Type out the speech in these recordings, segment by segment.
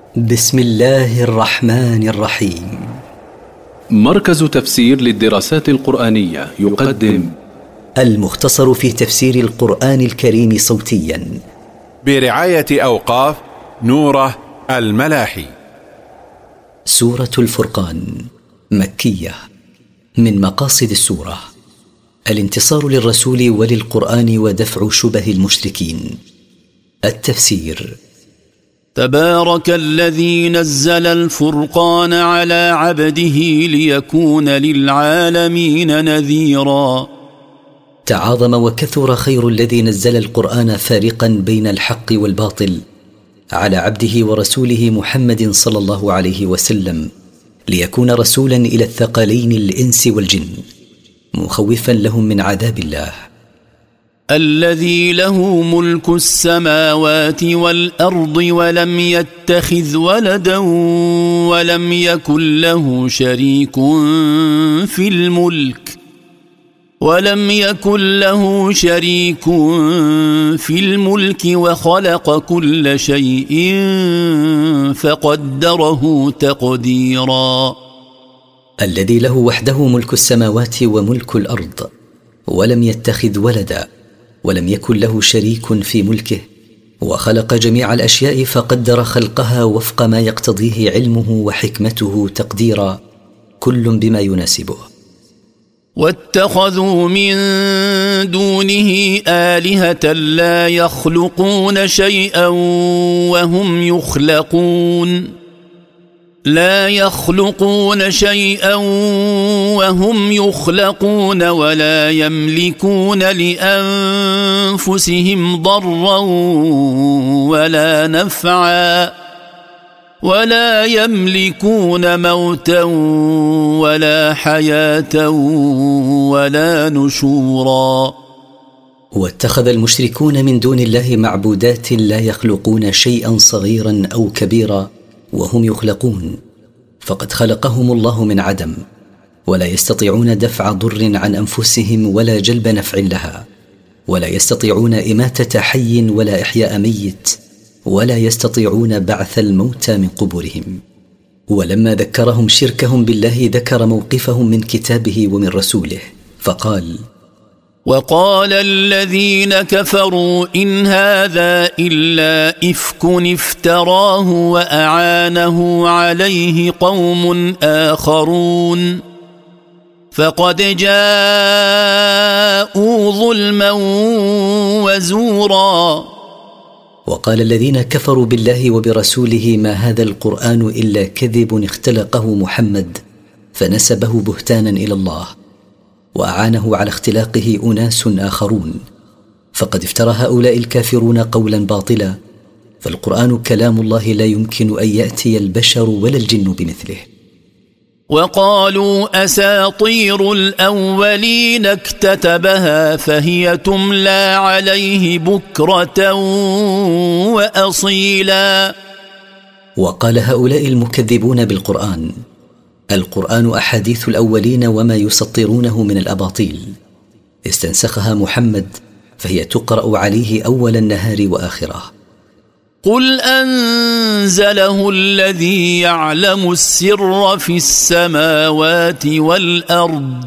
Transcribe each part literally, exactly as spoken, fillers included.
بسم الله الرحمن الرحيم. مركز تفسير للدراسات القرآنية يقدم المختصر في تفسير القرآن الكريم صوتيا برعاية أوقاف نوره الملاحي. سورة الفرقان مكية. من مقاصد السورة الانتصار للرسول وللقرآن ودفع شبه المشركين. التفسير: تبارك الذي نزل الفرقان على عبده ليكون للعالمين نذيرا. تعاظم وكثر خير الذي نزل القرآن فارقا بين الحق والباطل على عبده ورسوله محمد صلى الله عليه وسلم، ليكون رسولا إلى الثقلين الإنس والجن، مخوفا لهم من عذاب الله. الذي له ملك السماوات والأرض ولم يتخذ ولدا ولم يكن له شريك في الملك ولم يكن له شريك في الملك وخلق كل شيء فقدره تقديرا. الذي له وحده ملك السماوات وملك الأرض ولم يتخذ ولدا ولم يكن له شريك في ملكه، وخلق جميع الأشياء فقدر خلقها وفق ما يقتضيه علمه وحكمته تقديرا، كل بما يناسبه. واتخذوا من دونه آلهة لا يخلقون شيئا وهم يخلقون لا يخلقون شيئا وهم يخلقون ولا يملكون لأنفسهم ضرا ولا نفعا ولا يملكون موتا ولا حياة ولا نشورا. واتخذ المشركون من دون الله معبودات لا يخلقون شيئا صغيرا أو كبيرا وهم يخلقون، فقد خلقهم الله من عدم، ولا يستطيعون دفع ضر عن أنفسهم ولا جلب نفع لها، ولا يستطيعون إماتة حي ولا إحياء ميت، ولا يستطيعون بعث الموتى من قبورهم. ولما ذكرهم شركهم بالله ذكر موقفهم من كتابه ومن رسوله فقال: وقال الذين كفروا إن هذا إلا إفك افتراه وأعانه عليه قوم آخرون فقد جاءوا ظلما وزورا. وقال الذين كفروا بالله وبرسوله ما هذا القرآن إلا كذب اختلقه محمد فنسبه بهتانا إلى الله، وأعانه على اختلاقه أناس آخرون، فقد افترى هؤلاء الكافرون قولا باطلا، فالقرآن كلام الله لا يمكن أن يأتي البشر ولا الجن بمثله. وقالوا أساطير الأولين اكتتبها فهي تملى عليه بكرة وأصيلا. وقال هؤلاء المكذبون بالقرآن: القرآن أحاديث الأولين وما يسطرونه من الأباطيل، استنسخها محمد فهي تقرأ عليه أول النهار وآخره. قل أنزله الذي يعلم السر في السماوات والأرض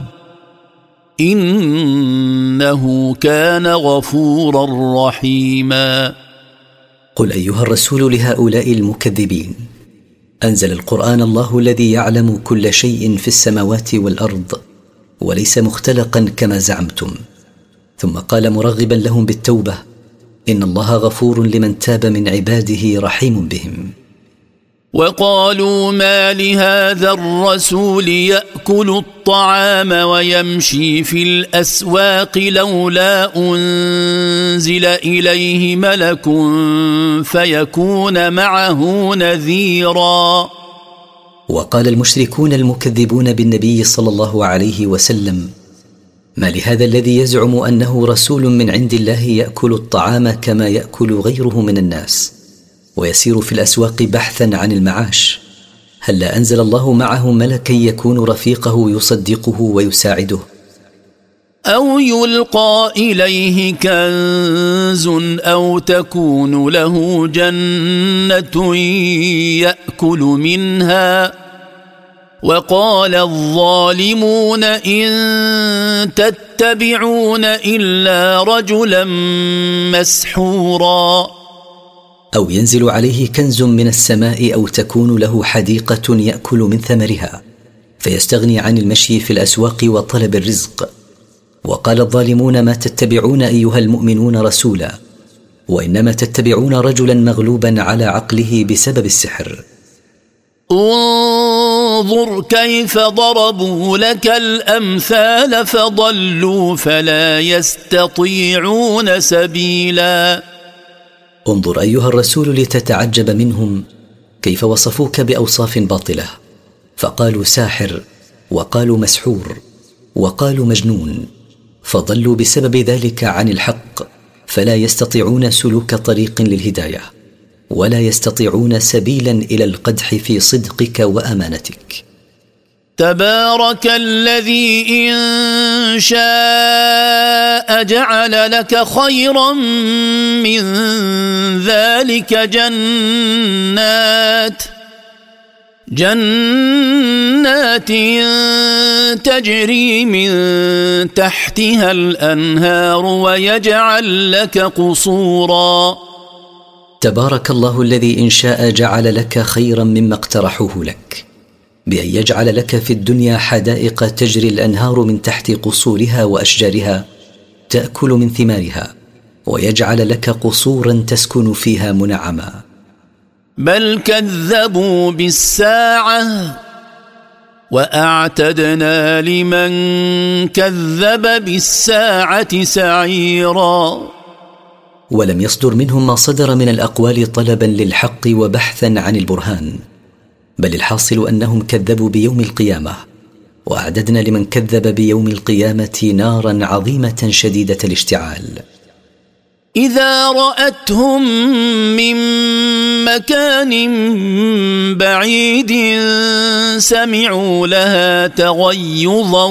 إنه كان غفورا رحيما. قل أيها الرسول لهؤلاء المكذبين: أنزل القرآن الله الذي يعلم كل شيء في السماوات والأرض وليس مختلقا كما زعمتم. ثم قال مرغبا لهم بالتوبة: إن الله غفور لمن تاب من عباده رحيم بهم. وقالوا ما لهذا الرسول يأكل الطعام ويمشي في الأسواق لولا أنزل إليه ملك فيكون معه نذيرا. وقال المشركون المكذبون بالنبي صلى الله عليه وسلم: ما لهذا الذي يزعم أنه رسول من عند الله يأكل الطعام كما يأكل غيره من الناس ويسير في الأسواق بحثا عن المعاش، هل لا أنزل الله معه ملكا يكون رفيقه يصدقه ويساعده؟ أو يلقى إليه كنز أو تكون له جنة يأكل منها وقال الظالمون إن تتبعون إلا رجلا مسحورا. أو ينزل عليه كنز من السماء أو تكون له حديقة يأكل من ثمرها فيستغني عن المشي في الأسواق وطلب الرزق. وقال الظالمون ما تتبعون أيها المؤمنون رسولا وإنما تتبعون رجلا مغلوبا على عقله بسبب السحر. انظر كيف ضربوا لك الأمثال فضلوا فلا يستطيعون سبيلا. انظر أيها الرسول لتتعجب منهم كيف وصفوك بأوصاف باطلة، فقالوا ساحر وقالوا مسحور وقالوا مجنون، فضلوا بسبب ذلك عن الحق فلا يستطيعون سلوك طريق للهداية ولا يستطيعون سبيلا إلى القدح في صدقك وأمانتك. تبارك الذي إن شاء جعل لك خيرا من ذلك جنات جنات تجري من تحتها الأنهار ويجعل لك قصورا. تبارك الله الذي إن شاء جعل لك خيرا مما اقترحوه لك بأن يجعل لك في الدنيا حدائق تجري الأنهار من تحت قصورها وأشجارها تأكل من ثمارها ويجعل لك قصورا تسكن فيها منعما. بل كذبوا بالساعة وأعتدنا لمن كذب بالساعة سعيرا. ولم يصدر منهم ما صدر من الأقوال طلبا للحق وبحثا عن البرهان، بل الحاصل أنهم كذبوا بيوم القيامة، وأعددنا لمن كذب بيوم القيامة نارا عظيمة شديدة الاشتعال. إذا رأتهم من مكان بعيد سمعوا لها تغيظا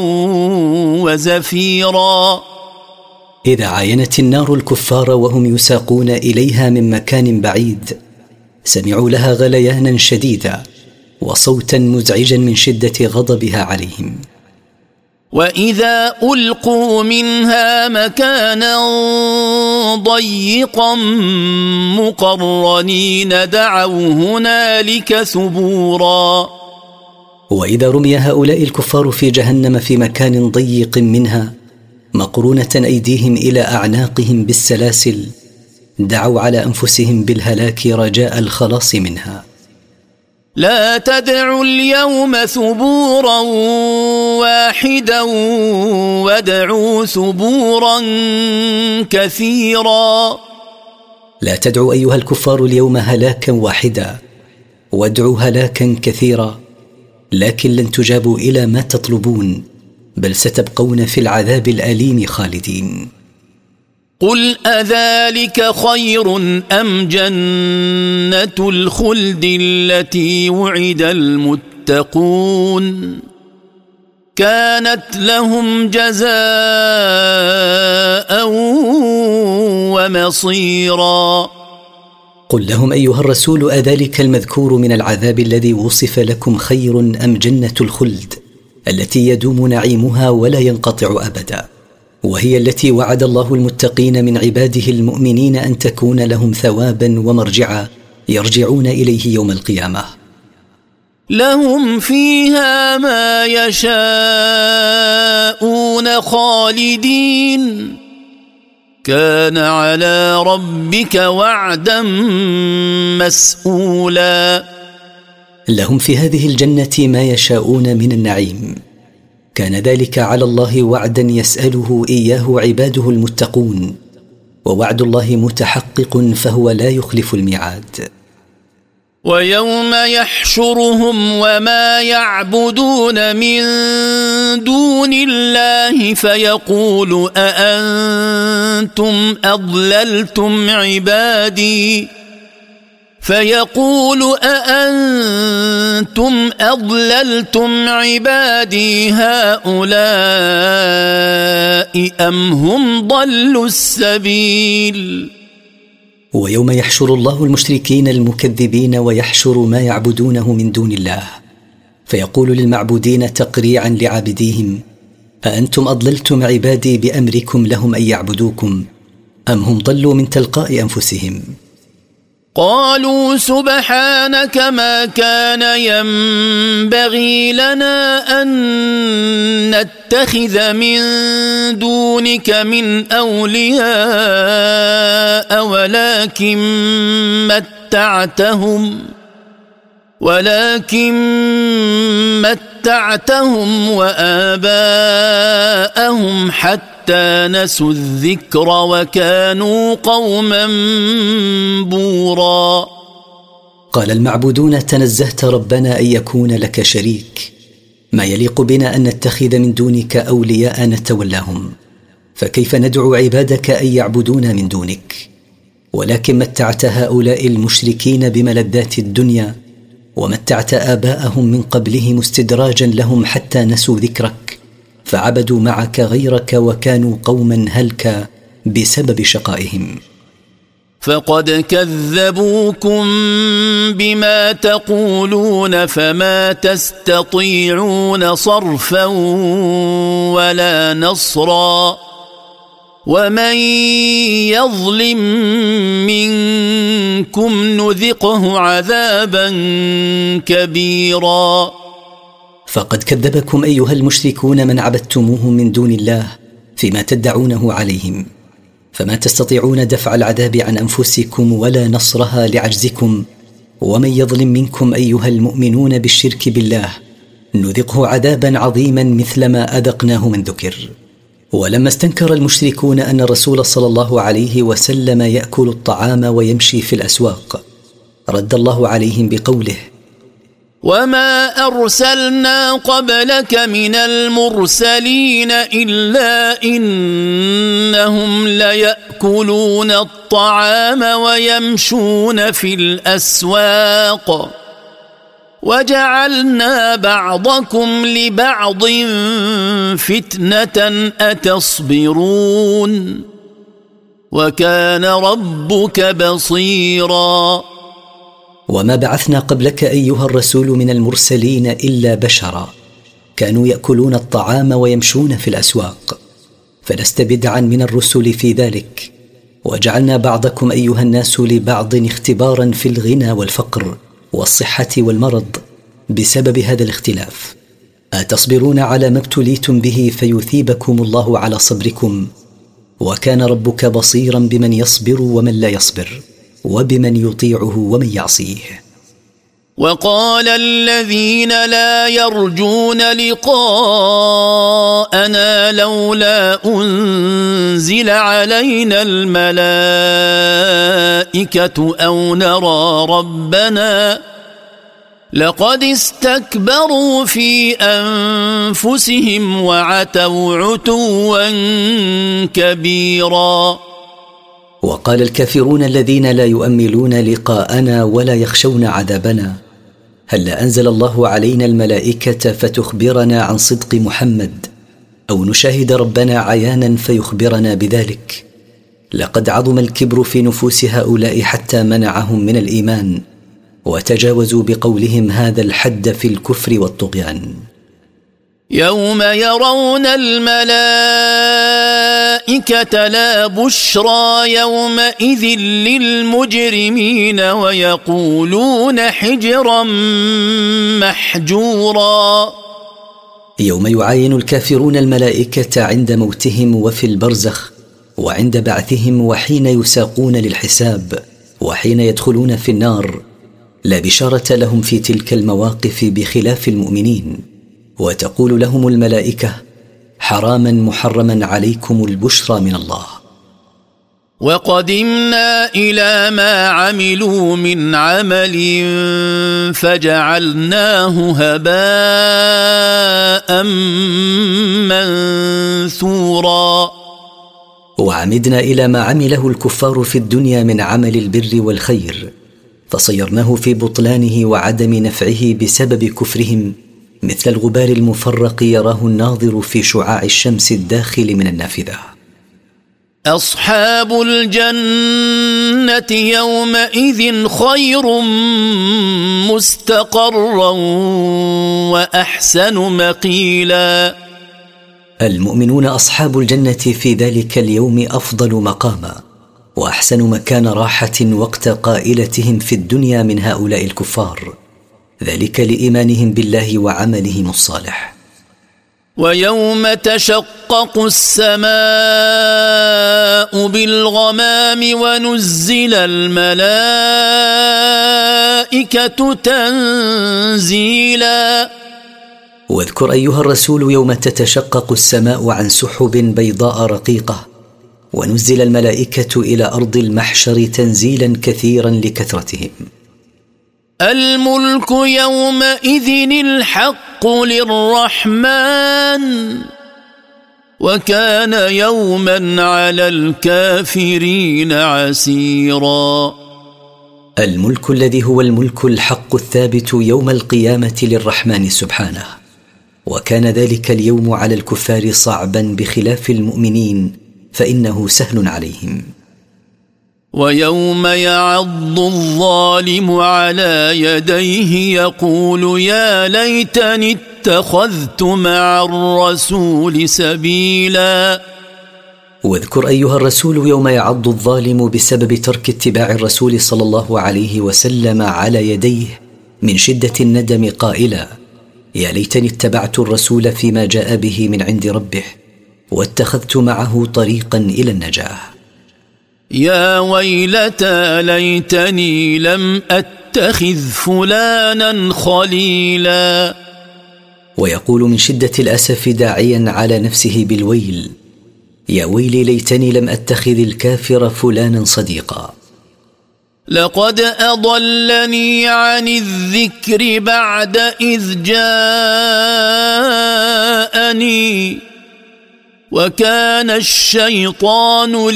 وزفيرا. إذا عاينت النار الكفار وهم يساقون إليها من مكان بعيد سمعوا لها غليانا شديدا وصوتا مزعجا من شدة غضبها عليهم. وإذا ألقوا منها مكانا ضيقا مقرنين دعوا هنالك ثبورا. وإذا رمي هؤلاء الكفار في جهنم في مكان ضيق منها مقرونة أيديهم إلى أعناقهم بالسلاسل دعوا على أنفسهم بالهلاك رجاء الخلاص منها. لا تدعوا اليوم ثبورا واحدا وادعوا ثبورا كثيرا. لا تدعوا أيها الكفار اليوم هلاكا واحدا وادعوا هلاكا كثيرا، لكن لن تجابوا إلى ما تطلبون بل ستبقون في العذاب الأليم خالدين. قل أذلك خير أم جنة الخلد التي وعد المتقون كانت لهم جزاء ومصيرا. قل لهم أيها الرسول أذلك المذكور من العذاب الذي وصف لكم خير أم جنة الخلد التي يدوم نعيمها ولا ينقطع أبدا، وهي التي وعد الله المتقين من عباده المؤمنين أن تكون لهم ثوابا ومرجعا يرجعون إليه يوم القيامة. لهم فيها ما يشاءون خالدين كان على ربك وعدا مسؤولا. لهم في هذه الجنة ما يشاءون من النعيم، كان ذلك على الله وعدا يسأله إياه عباده المتقون، ووعد الله متحقق فهو لا يخلف الميعاد. ويوم يحشرهم وما يعبدون من دون الله فيقول أأنتم أضللتم عبادي فيقول أأنتم أضللتم عبادي هؤلاء أم هم ضلوا السبيل. ويوم يحشر الله المشركين المكذبين ويحشر ما يعبدونه من دون الله، فيقول للمعبودين تقريعا لعابديهم: أأنتم أضللتم عبادي بأمركم لهم أن يعبدوكم أم هم ضلوا من تلقاء أنفسهم؟ قالوا سبحانك ما كان ينبغي لنا أن نتخذ من دونك من أولياء ولكن متعتهم ولكن متعتهم وآباءهم حتى نسوا الذكر وكانوا قوما بورا. قال المعبودون: تنزهت ربنا أن يكون لك شريك، ما يليق بنا أن نتخذ من دونك أولياء نتولاهم، فكيف ندعو عبادك أن يعبدون من دونك؟ ولكن متعت هؤلاء المشركين بملذات الدنيا، ومتعت آباءهم من قبلهم استدراجا لهم حتى نسوا ذكرك، فعبدوا معك غيرك وكانوا قوما هلكا بسبب شقائهم. فقد كذبوكم بما تقولون فما تستطيعون صرفا ولا نصرا، ومن يظلم منكم نذقه عذابا كبيرا. فقد كذبكم أيها المشركون من عبدتموهم من دون الله فيما تدعونه عليهم، فما تستطيعون دفع العذاب عن أنفسكم ولا نصرها لعجزكم. ومن يظلم منكم أيها المؤمنون بالشرك بالله نذقه عذابا عظيما مثل ما أذقناه من ذكر. ولما استنكر المشركون أن الرسول صلى الله عليه وسلم يأكل الطعام ويمشي في الأسواق، رد الله عليهم بقوله: وما أرسلنا قبلك من المرسلين إلا إنهم ليأكلون الطعام ويمشون في الأسواق وجعلنا بعضكم لبعض فتنة أتصبرون وكان ربك بصيرا. وما بعثنا قبلك أيها الرسول من المرسلين إلا بشرا، كانوا يأكلون الطعام ويمشون في الأسواق، فلست بدعا من الرسل في ذلك. وجعلنا بعضكم أيها الناس لبعض اختبارا في الغنى والفقر والصحة والمرض بسبب هذا الاختلاف، أتصبرون على ما ابتليتم به فيثيبكم الله على صبركم، وكان ربك بصيرا بمن يصبر ومن لا يصبر، وبمن يطيعه ومن يعصيه. وقال الذين لا يرجون لقاءنا لولا أنزل علينا الملائكة أو نرى ربنا لقد استكبروا في أنفسهم وعتوا عتوا كبيرا. وقال الكافرون الذين لا يؤملون لقاءنا ولا يخشون عذابنا: هل أنزل الله علينا الملائكة فتخبرنا عن صدق محمد، أو نشاهد ربنا عيانا فيخبرنا بذلك؟ لقد عظم الكبر في نفوس هؤلاء حتى منعهم من الإيمان، وتجاوزوا بقولهم هذا الحد في الكفر والطغيان. يوم يرون الملائكة لا بشرى يومئذ للمجرمين ويقولون حجرا محجورا. يوم يعاين الكافرون الملائكة عند موتهم وفي البرزخ وعند بعثهم وحين يساقون للحساب وحين يدخلون في النار، لا بشارة لهم في تلك المواقف بخلاف المؤمنين. وتقول لهم الملائكة: حراما محرما عليكم البشرى من الله. وقدمنا إلى ما عملوا من عمل فجعلناه هباء منثورا. وعمدنا إلى ما عمله الكفار في الدنيا من عمل البر والخير، فصيرناه في بطلانه وعدم نفعه بسبب كفرهم مثل الغبار المفرق يراه الناظر في شعاع الشمس الداخل من النافذة. أصحاب الجنة يومئذ خير مستقرا وأحسن مقيلا. المؤمنون أصحاب الجنة في ذلك اليوم أفضل مقاما وأحسن مكان راحة وقت قائلتهم في الدنيا من هؤلاء الكفار، ذلك لإيمانهم بالله وعملهم الصالح. ويوم تشقق السماء بالغمام ونزل الملائكة تنزيلا. واذكر أيها الرسول يوم تتشقق السماء عن سحب بيضاء رقيقة ونزل الملائكة إلى أرض المحشر تنزيلا كثيرا لكثرتهم. الملك يومئذ الحق للرحمن وكان يوما على الكافرين عسيرا. الملك الذي هو الملك الحق الثابت يوم القيامة للرحمن سبحانه، وكان ذلك اليوم على الكفار صعبا بخلاف المؤمنين فإنه سهل عليهم. ويوم يعض الظالم على يديه يقول يا ليتني اتخذت مع الرسول سبيلا. واذكر أيها الرسول يوم يعض الظالم بسبب ترك اتباع الرسول صلى الله عليه وسلم على يديه من شدة الندم قائلا يا ليتني اتبعت الرسول فيما جاء به من عند ربه واتخذت معه طريقا إلى النجاة. يا ويلتى ليتني لم أتخذ فلانا خليلا. ويقول من شدة الأسف داعيا على نفسه بالويل يا ويلي ليتني لم أتخذ الكافر فلانا صديقا. لقد أضلني عن الذكر بعد إذ جاءني وكان الشيطان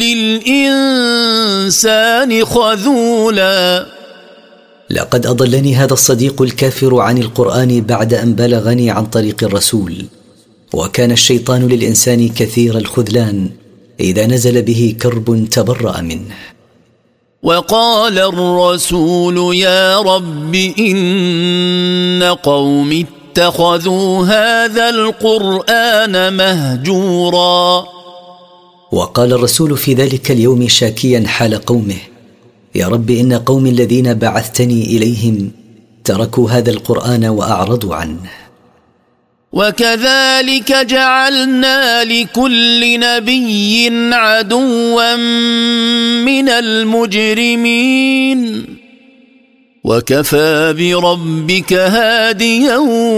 للإنسان خذولا. لقد أضلني هذا الصديق الكافر عن القرآن بعد أن بلغني عن طريق الرسول، وكان الشيطان للإنسان كثير الخذلان إذا نزل به كرب تبرأ منه. وقال الرسول يا رب إن قوم اتخذوا هذا القرآن مهجورا. وقال الرسول في ذلك اليوم شاكيا حال قومه يا رب إن قوم الذين بعثتني إليهم تركوا هذا القرآن وأعرضوا عنه. وكذلك جعلنا لكل نبي عدوا من المجرمين وكفى بربك هاديا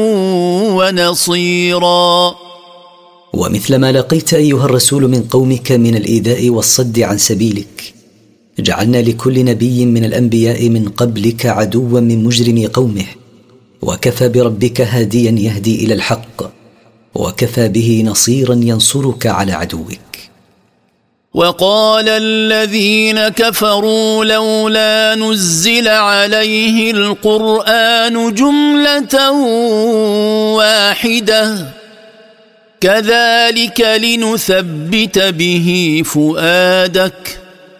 ونصيرا. ومثل ما لقيت أيها الرسول من قومك من الإيذاء والصد عن سبيلك جعلنا لكل نبي من الأنبياء من قبلك عدوا من مجرم قومه وكفى بربك هاديا يهدي إلى الحق وكفى به نصيرا ينصرك على عدوك. وقال الذين كفروا لولا نزل عليه القرآن جملة واحدة كذلك لنثبت به فؤادك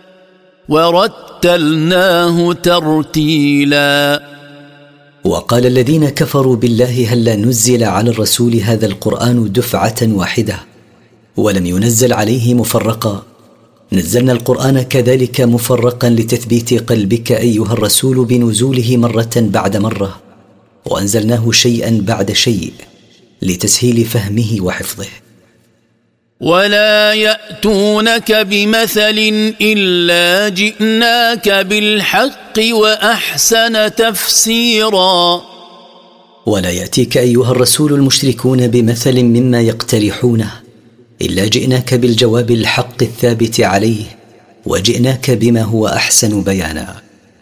ورتلناه ترتيلا. وقال الذين كفروا بالله هل نزل على الرسول هذا القرآن دفعة واحدة ولم ينزل عليه مفرقا؟ نزلنا القرآن كذلك مفرقا لتثبيت قلبك أيها الرسول بنزوله مرة بعد مرة، وأنزلناه شيئا بعد شيء لتسهيل فهمه وحفظه. ولا يأتونك بمثل إلا جئناك بالحق وأحسن تفسيرا. ولا يأتيك أيها الرسول المشركون بمثل مما يقترحونه إلا جئناك بالجواب الحق الثابت عليه وجئناك بما هو أحسن بيانا.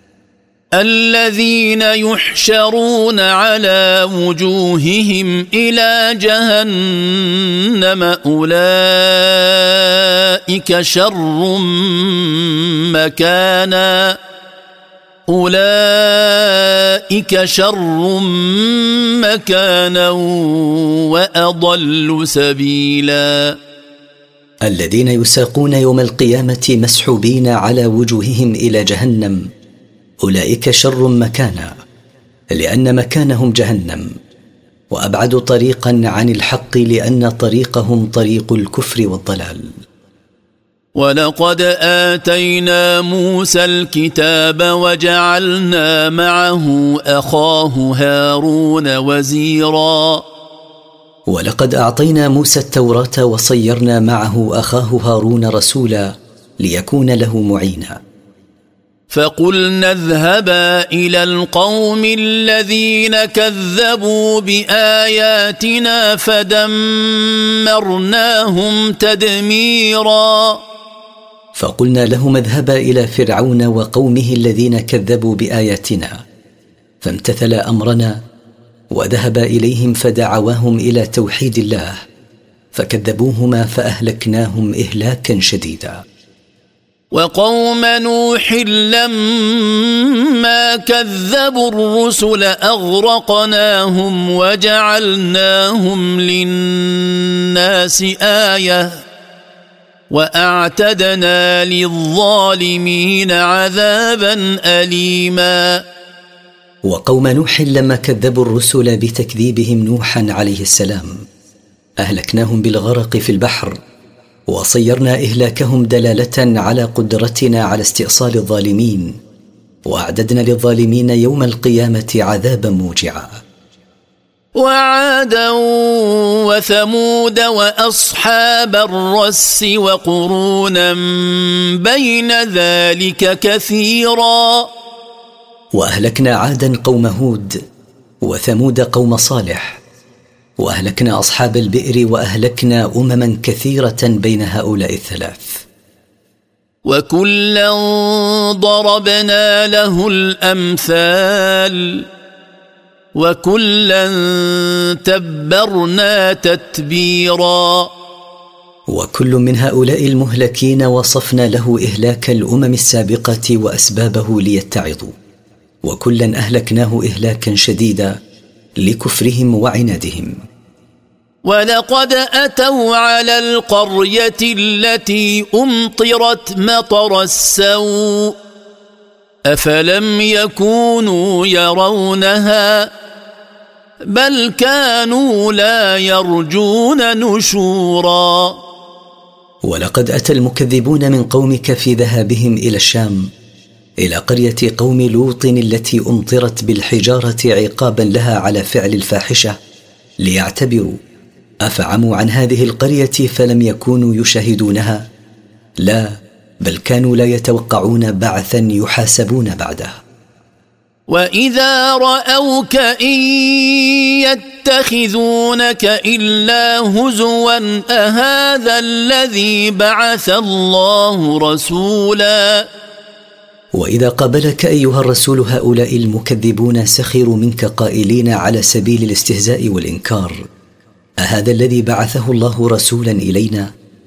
الذين يحشرون على وجوههم إلى جهنم أولئك شر مكانا أولئك شر مكانا وأضل سبيلا. الذين يساقون يوم القيامة مسحوبين على وجوههم إلى جهنم أولئك شر مكانا، لأن مكانهم جهنم، وأبعد طريقا عن الحق لأن طريقهم طريق الكفر والضلال. ولقد آتينا موسى الكتاب وجعلنا معه أخاه هارون وزيرا. ولقد أعطينا موسى التوراة وصيرنا معه أخاه هارون رسولا ليكون له معينا. فقلنا اذهبا إلى القوم الذين كذبوا بآياتنا فدمرناهم تدميرا. فقلنا لهم اذهبا إلى فرعون وقومه الذين كذبوا بآياتنا، فامتثل أمرنا وذهب إليهم فدعواهم إلى توحيد الله، فكذبوهما فأهلكناهم إهلاكا شديدا. وقوم نوح لما كذبوا الرسل أغرقناهم وجعلناهم للناس آية وأعتدنا للظالمين عذابا أليما. وقوم نوح لما كذبوا الرسل بتكذيبهم نوحا عليه السلام أهلكناهم بالغرق في البحر، وصيرنا إهلاكهم دلالة على قدرتنا على استئصال الظالمين، وأعددنا للظالمين يوم القيامة عذابا موجعا. وعادا وثمود وأصحاب الرس وقرونا بين ذلك كثيرا. وأهلكنا عادا قوم هود وثمود قوم صالح، وأهلكنا أصحاب البئر، وأهلكنا أمما كثيرة بين هؤلاء الثلاث. وكلا ضربنا له الأمثال وكلا تبرنا تتبيرا. وكل من هؤلاء المهلكين وصفنا له إهلاك الأمم السابقة وأسبابه ليتعظوا، وكلا أهلكناه إهلاكا شديدا لكفرهم وعنادهم. ولقد أتوا على القرية التي أمطرت مطر السوء أفلم يكونوا يرونها بل كانوا لا يرجون نشورا. ولقد أتى المكذبون من قومك في ذهابهم إلى الشام إلى قرية قوم لوط التي أمطرت بالحجارة عقابا لها على فعل الفاحشة ليعتبروا، أفعموا عن هذه القرية فلم يكونوا يشاهدونها؟ لا، بل كانوا لا يتوقعون بعثا يحاسبون بعده. وإذا رأوك إن يتخذونك إلا هزوا أهذا الذي بعث الله رسولا. وإذا قابلك أيها الرسول هؤلاء المكذبون سخروا منك قائلين على سبيل الاستهزاء والإنكار: أهذا الذي بعثه الله رسولا إلينا؟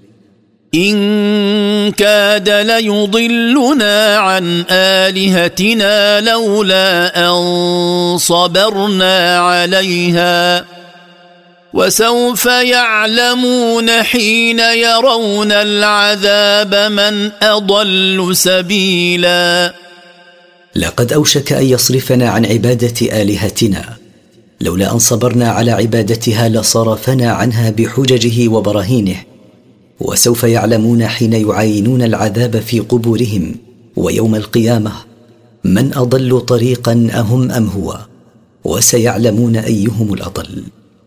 إن كاد ليضلنا عن آلهتنا لولا أن صبرنا عليها وسوف يعلمون حين يرون العذاب من أضل سبيلا. لقد أوشك أن يصرفنا عن عبادة آلهتنا، لولا أن صبرنا على عبادتها لصرفنا عنها بحججه وبراهينه، وسوف يعلمون حين يعاينون العذاب في قبورهم ويوم القيامة من أضل طريقا أهم أم هو، وسيعلمون أيهم الأضل.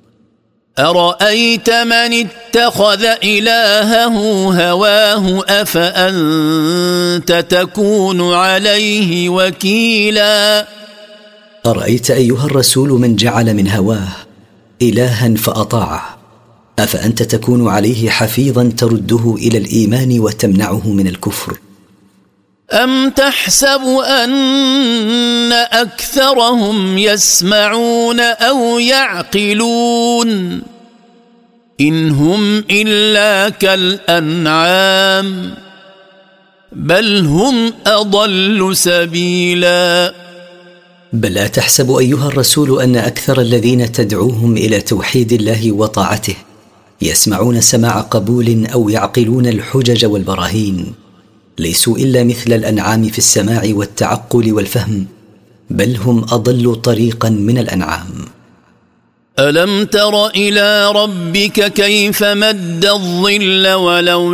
أرأيت من اتخذ إلهه هواه أفأنت تكون عليه وكيلا. أرأيت أيها الرسول من جعل من هواه إلها فأطاعه، أفأنت تكون عليه حفيظا ترده إلى الإيمان وتمنعه من الكفر؟ أم تحسب أن أكثرهم يسمعون أو يعقلون إن هم إلا كالأنعام بل هم أضل سبيلا. بل لا تحسب أيها الرسول أن أكثر الذين تدعوهم إلى توحيد الله وطاعته يسمعون سماع قبول أو يعقلون الحجج والبراهين، ليسوا إلا مثل الأنعام في السماع والتعقل والفهم، بل هم أضل طريقا من الأنعام. ألم تر إلى ربك كيف مد الظل ولو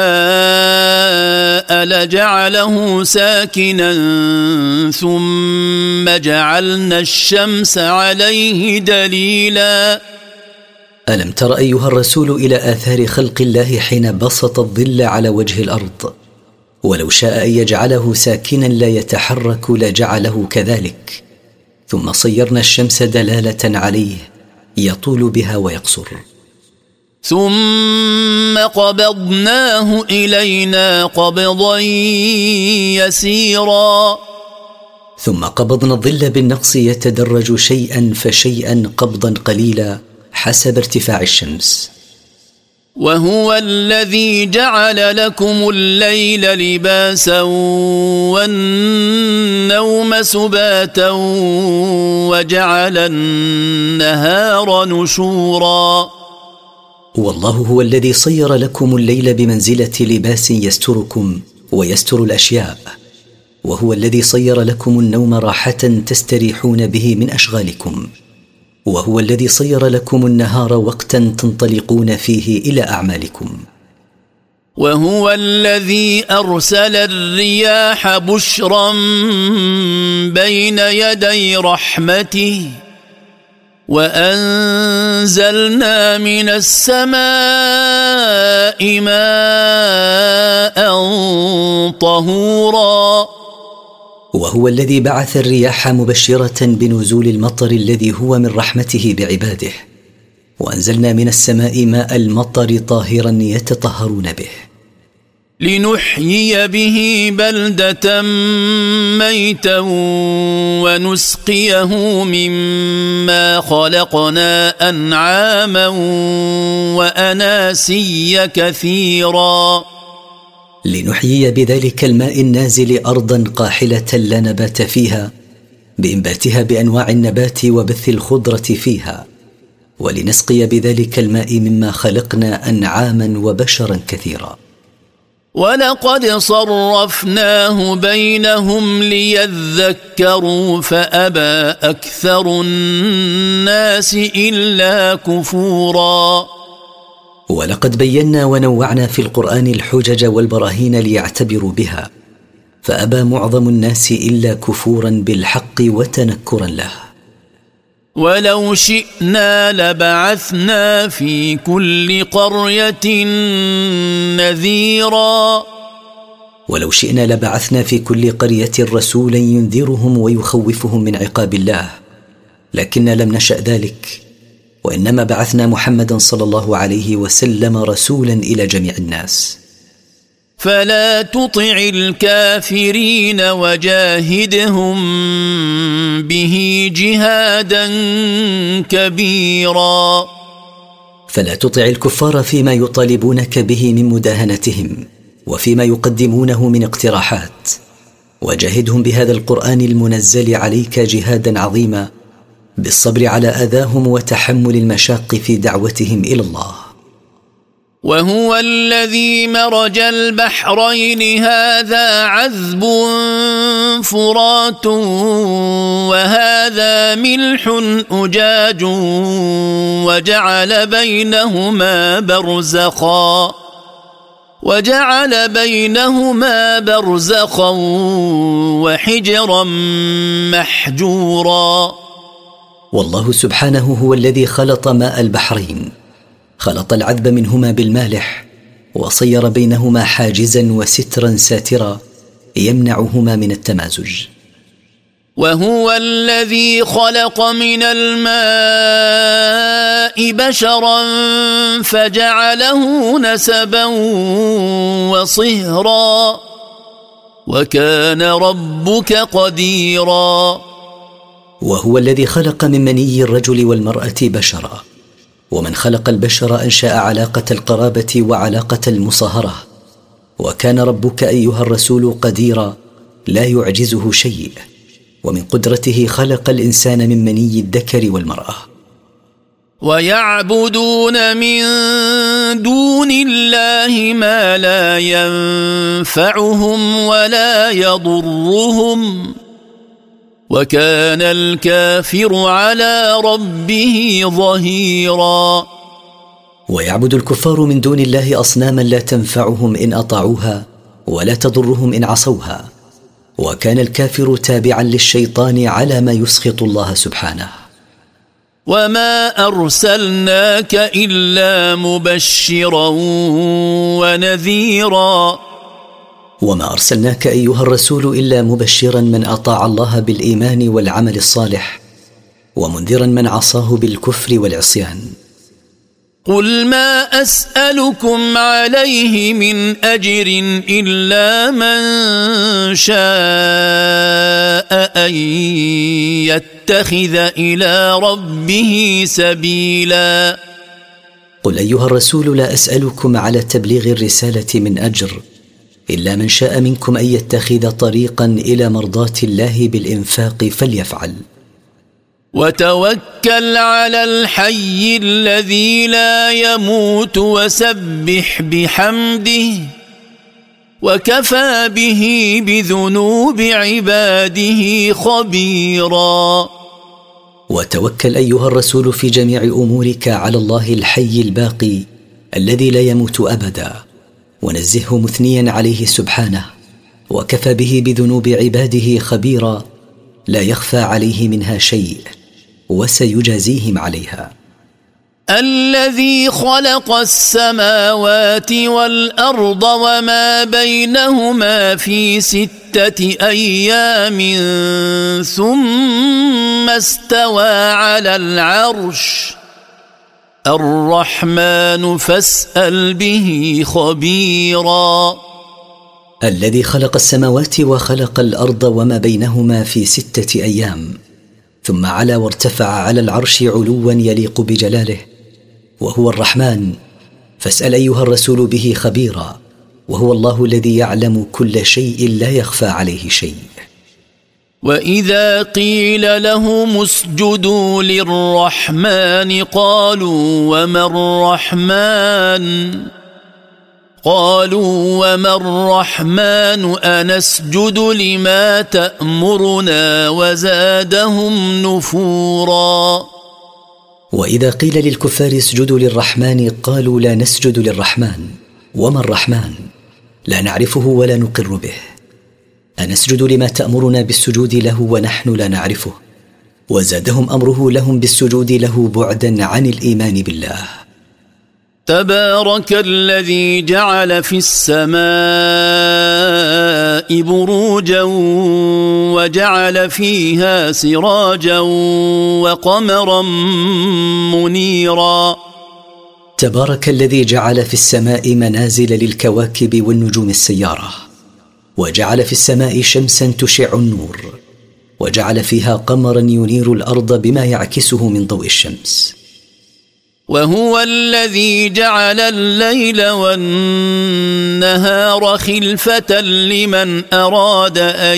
شاء لجعله ساكنا ثم جعلنا الشمس عليه دليلا. ألم تر أيها الرسول إلى آثار خلق الله حين بسط الظل على وجه الأرض، ولو شاء أن يجعله ساكنا لا يتحرك لجعله كذلك، ثم صيرنا الشمس دلالة عليه يطول بها ويقصر. ثم قبضناه إلينا قبضا يسيرا. ثم قبضنا الظل بالنقص يتدرج شيئا فشيئا قبضا قليلا حسب ارتفاع الشمس. وهو الذي جعل لكم الليل لباسا والنوم سباتا وجعل النهار نشورا. والله هو الذي صير لكم الليل بمنزلة لباس يستركم ويستر الأشياء، وهو الذي صير لكم النوم راحة تستريحون به من أشغالكم، وهو الذي صير لكم النهار وقتا تنطلقون فيه إلى أعمالكم. وهو الذي أرسل الرياح بشرا بين يدي رحمته وأنزلنا من السماء ماء طهورا. وهو الذي بعث الرياح مبشرة بنزول المطر الذي هو من رحمته بعباده، وأنزلنا من السماء ماء المطر طاهرا يتطهرون به، لنحيي به بلدة ميتا ونسقيه مما خلقنا أنعاما وأناسيا كثيرا. لنحيي بذلك الماء النازل أرضا قاحلة لا نبات فيها بإنباتها بأنواع النبات وبث الخضرة فيها، ولنسقي بذلك الماء مما خلقنا أنعاما وبشرا كثيرا. ولقد صرفناه بينهم ليذكروا فأبى أكثر الناس إلا كفورا. ولقد بينا ونوعنا في القرآن الحجج والبراهين ليعتبروا بها، فأبى معظم الناس إلا كفورا بالحق وتنكرا له. ولو شئنا لبعثنا في كل قرية نذيرا. ولو شئنا لبعثنا في كل قرية رسولا ينذرهم ويخوفهم من عقاب الله، لكننا لم نشأ ذلك، وإنما بعثنا محمدا صلى الله عليه وسلم رسولا إلى جميع الناس. فلا تطع الكافرين وجاهدهم به جهادا كبيرا. فلا تطع الكفار فيما يطالبونك به من مداهنتهم وفيما يقدمونه من اقتراحات، وجاهدهم بهذا القرآن المنزل عليك جهادا عظيما بالصبر على أذاهم وتحمل المشاق في دعوتهم إلى الله. وهو الذي مرج البحرين هذا عذب فرات وهذا ملح أجاج وجعل بينهما برزخا وجعل بينهما برزخا وحجرا محجورا. والله سبحانه هو الذي خلط ماء البحرين، خلط العذب منهما بالمالح وصير بينهما حاجزا وسترا ساترا يمنعهما من التمازج. وهو الذي خلق من الماء بشرا فجعله نسبا وصهرا وكان ربك قديرا. وهو الذي خلق من مني الرجل والمرأة بشرا، ومن خلق البشر أنشأ علاقة القرابة وعلاقة المصاهرة، وكان ربك أيها الرسول قديرا لا يعجزه شيء، ومن قدرته خلق الإنسان من مني الذكر والمرأة. ويعبدون من دون الله ما لا ينفعهم ولا يضرهم، وكان الكافر على ربه ظهيرا. ويعبد الكفار من دون الله أصناما لا تنفعهم إن أطاعوها ولا تضرهم إن عصوها، وكان الكافر تابعا للشيطان على ما يسخط الله سبحانه. وما أرسلناك إلا مبشرا ونذيرا. وما أرسلناك أيها الرسول إلا مبشرا من أطاع الله بالإيمان والعمل الصالح، ومنذرا من عصاه بالكفر والعصيان. قل ما أسألكم عليه من أجر إلا من شاء أن يتخذ إلى ربه سبيلا. قل أيها الرسول لا أسألكم على تبليغ الرسالة من أجر إلا من شاء منكم أن يتخذ طريقا إلى مرضاة الله بالإنفاق فليفعل. وتوكل على الحي الذي لا يموت وسبح بحمده وكفى به بذنوب عباده خبيرا. وتوكل أيها الرسول في جميع أمورك على الله الحي الباقي الذي لا يموت أبدا، ونزهه مثنيا عليه سبحانه، وكفى به بذنوب عباده خبيرا لا يخفى عليه منها شيء، وسيجازيهم عليها. الذي خلق السماوات والأرض وما بينهما في ستة أيام ثم استوى على العرش الرحمن فاسأل به خبيرا. الذي خلق السماوات وخلق الأرض وما بينهما في ستة أيام ثم علا وارتفع على العرش علوا يليق بجلاله، وهو الرحمن، فاسأل أيها الرسول به خبيرا، وهو الله الذي يعلم كل شيء لا يخفى عليه شيء. وإذا قيل لهم اسجدوا للرحمن قالوا وما الرحمن قالوا وما الرحمن أنسجد لما تأمرنا وزادهم نفورا. وإذا قيل للكفار اسجدوا للرحمن قالوا لا نسجد للرحمن، وما الرحمن لا نعرفه ولا نقر به، أنسجد لما تأمرنا بالسجود له ونحن لا نعرفه، وزادهم أمره لهم بالسجود له بعدا عن الإيمان بالله. تبارك الذي جعل في السماء بروجا وجعل فيها سراجا وقمرا منيرا. تبارك الذي جعل في السماء منازل للكواكب والنجوم السيارة، وجعل في السماء شمسا تشع النور، وجعل فيها قمرا ينير الأرض بما يعكسه من ضوء الشمس. وهو الذي جعل الليل والنهار خلفة لمن أراد أن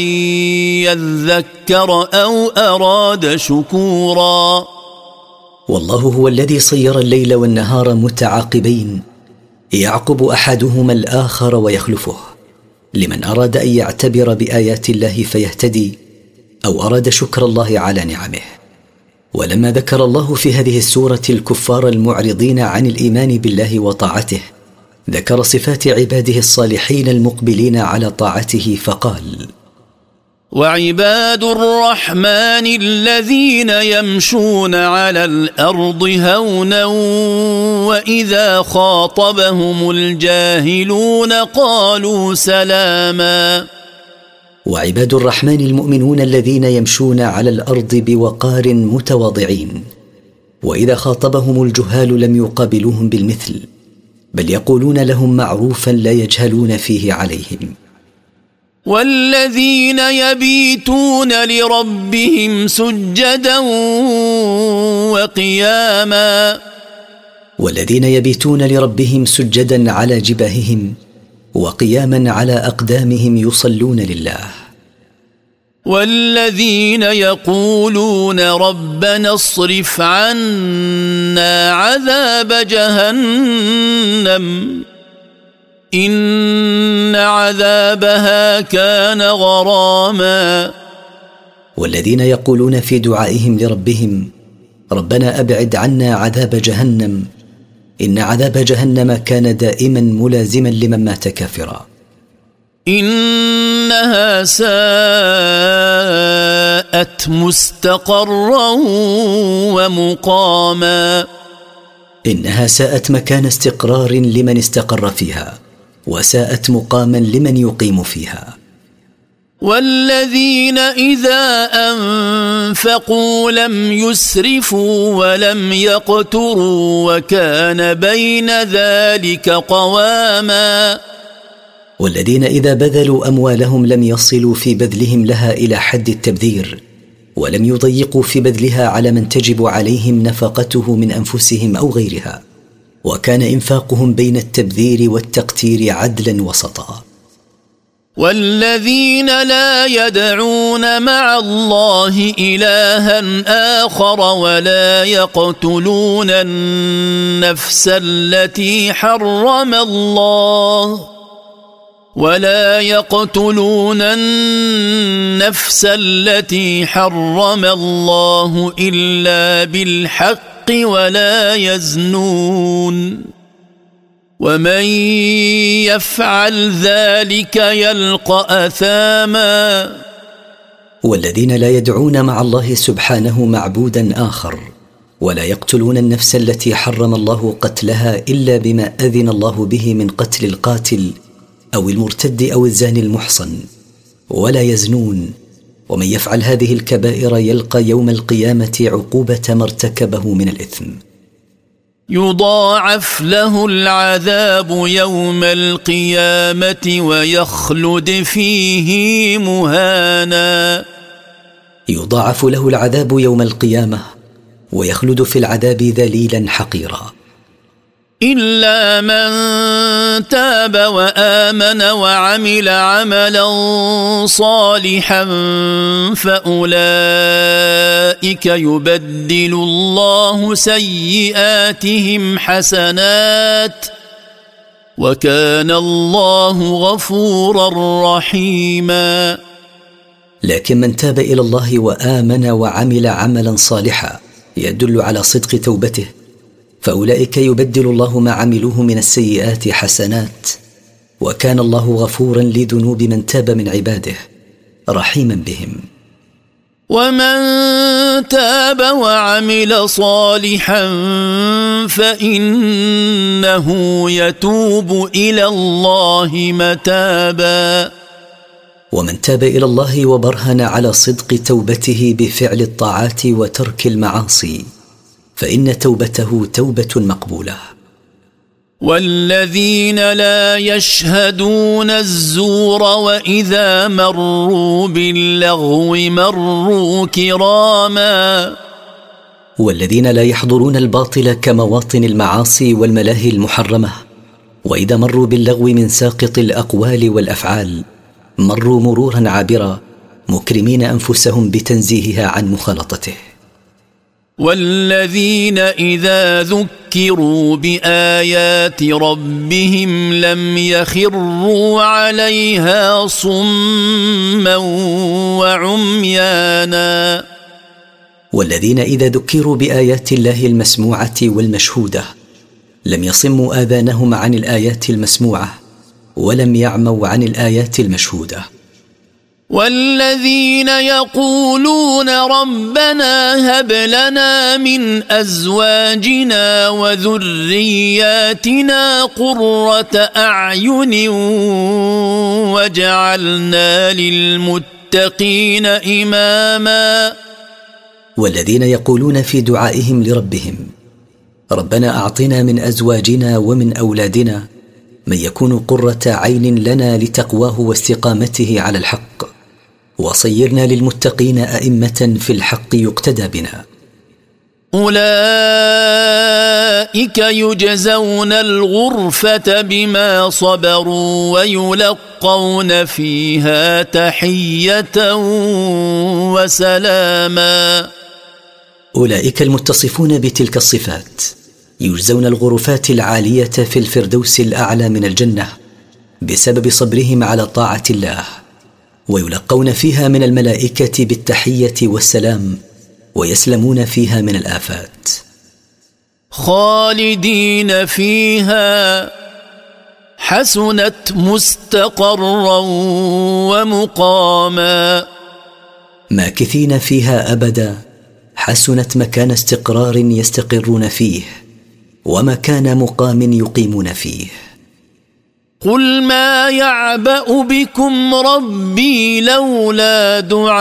يذكر أو أراد شكورا. والله هو الذي صير الليل والنهار متعاقبين يعقب أحدهما الآخر ويخلفه، لمن أراد أن يعتبر بآيات الله فيهتدي، أو أراد شكر الله على نعمه. ولما ذكر الله في هذه السورة الكفار المعرضين عن الإيمان بالله وطاعته، ذكر صفات عباده الصالحين المقبلين على طاعته فقال: وعباد الرحمن الذين يمشون على الأرض هونا وإذا خاطبهم الجاهلون قالوا سلاما. وعباد الرحمن المؤمنون الذين يمشون على الأرض بوقار متواضعين، وإذا خاطبهم الجهال لم يقابلوهم بالمثل، بل يقولون لهم معروفا لا يجهلون فيه عليهم. والذين يبيتون لربهم سجدا وقياما. والذين يبيتون لربهم سجدا على جباههم، وقياما على أقدامهم يصلون لله. والذين يقولون ربنا اصرف عنا عذاب جهنم إن عذابها كان غراما. والذين يقولون في دعائهم لربهم ربنا أبعد عنا عذاب جهنم إن عذاب جهنم كان دائما ملازما لمن مات كافرا. إنها ساءت مستقرا ومقاما. إنها ساءت مكان استقرار لمن استقر فيها وساءت مقاما لمن يقيم فيها. والذين إذا أنفقوا لم يسرفوا ولم يقتروا وكان بين ذلك قواما. والذين إذا بذلوا أموالهم لم يصلوا في بذلهم لها إلى حد التبذير ولم يضيقوا في بذلها على من تجب عليهم نفقته من أنفسهم أو غيرها، وكان إنفاقهم بين التبذير والتقتير عدلا وسطا. والذين لا يدعون مع الله إلها آخر ولا يقتلون النفس التي حرم الله ولا يقتلون النفس التي حرم الله إلا بالحق ولا يزنون ومن يفعل ذلك يلقى أثاما. والذين لا يدعون مع الله سبحانه معبودا آخر ولا يقتلون النفس التي حرم الله قتلها إلا بما أذن الله به من قتل القاتل أو المرتد أو الزاني المحصن ولا يزنون ومن يفعل هذه الكبائر يلقى يوم القيامة عقوبة ما ارتكبه من الإثم. يضاعف له العذاب يوم القيامة ويخلد فيه مهانا. يضاعف له العذاب يوم القيامة ويخلد في العذاب ذليلا حقيرا. إلا من تاب وآمن وعمل عملا صالحا فأولئك يبدل الله سيئاتهم حسنات وكان الله غفورا رحيما. لكن من تاب إلى الله وآمن وعمل عملا صالحا يدل على صدق توبته فأولئك يبدل الله ما عملوه من السيئات حسنات وكان الله غفورا لذنوب من تاب من عباده رحيما بهم. ومن تاب وعمل صالحا فإنه يتوب إلى الله متابا. ومن تاب إلى الله وبرهن على صدق توبته بفعل الطاعات وترك المعاصي فإن توبته توبة مقبولة. والذين لا يشهدون الزور وإذا مروا باللغو مروا كراما. والذين لا يحضرون الباطل كمواطن المعاصي والملاهي المحرمة وإذا مروا باللغو من ساقط الأقوال والأفعال مروا مرورا عابرا مكرمين أنفسهم بتنزيهها عن مخالطته. والذين إذا ذكروا بآيات ربهم لم يخروا عليها صما وعميانا. والذين إذا ذكروا بآيات الله المسموعة والمشهودة لم يصموا آذانهم عن الآيات المسموعة ولم يعموا عن الآيات المشهودة. والذين يقولون ربنا هب لنا من أزواجنا وذرياتنا قرة أعين واجعلنا للمتقين إماما. والذين يقولون في دعائهم لربهم ربنا أعطنا من أزواجنا ومن أولادنا من يكون قرة عين لنا لتقواه واستقامته على الحق وصيرنا للمتقين أئمة في الحق يقتدى بنا. أولئك يجزون الغرفة بما صبروا ويلقون فيها تحية وسلاما. أولئك المتصفون بتلك الصفات يجزون الغرفات العالية في الفردوس الأعلى من الجنة بسبب صبرهم على طاعة الله، ويلقون فيها من الملائكة بالتحية والسلام، ويسلمون فيها من الآفات. خالدين فيها حسنت مستقرا ومقاما. ماكثين فيها أبدا، حسنت مكان استقرار يستقرون فيه، ومكان مقام يقيمون فيه. قل ما يعبأ بكم ربي لولا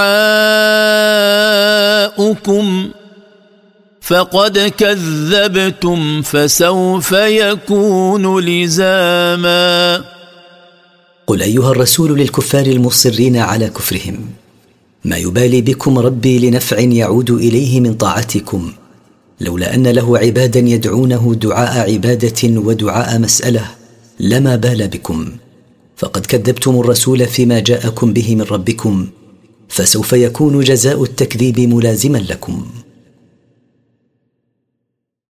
دعاؤكم فقد كذبتم فسوف يكون لزاما. قل أيها الرسول للكفار المصرين على كفرهم: ما يبالي بكم ربي لنفع يعود إليه من طاعتكم، لولا أن له عبادا يدعونه دعاء عبادة ودعاء مسألة لما بال بكم، فقد كذبتم الرسول فيما جاءكم به من ربكم، فسوف يكون جزاء التكذيب ملازما لكم.